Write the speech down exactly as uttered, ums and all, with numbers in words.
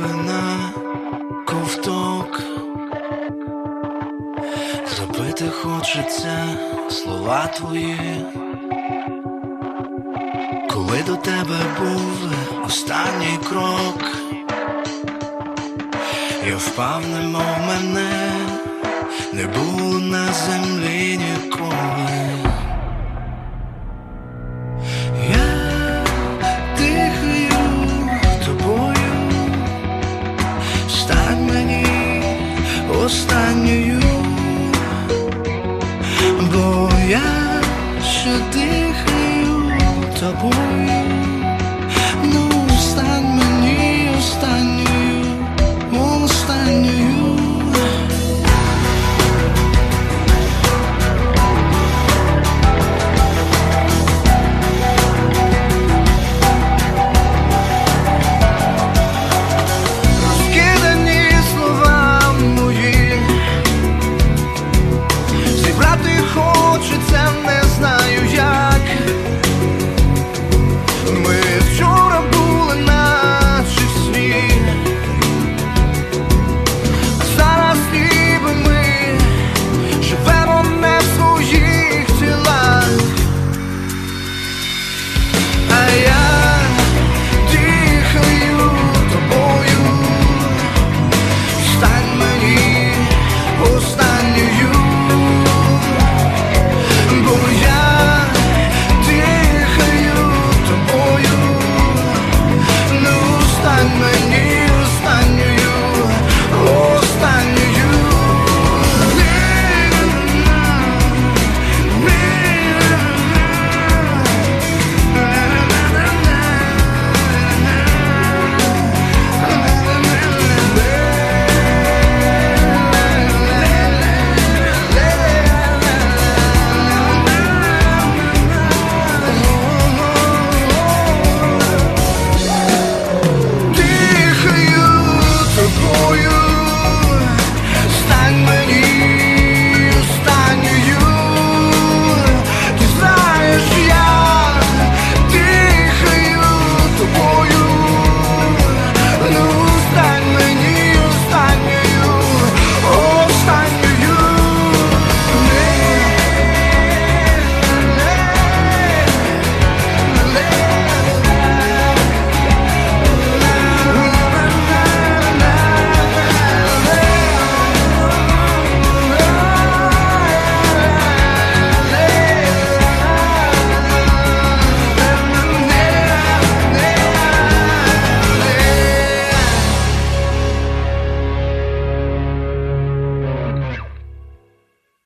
вина, ковток. Запити хочеться слова твої, коли до тебе був останній крок. Я впав, немов мене не було на землі ніколи. Я дихаю тобою, стань мені останньою, бо я ще дихаю тобою.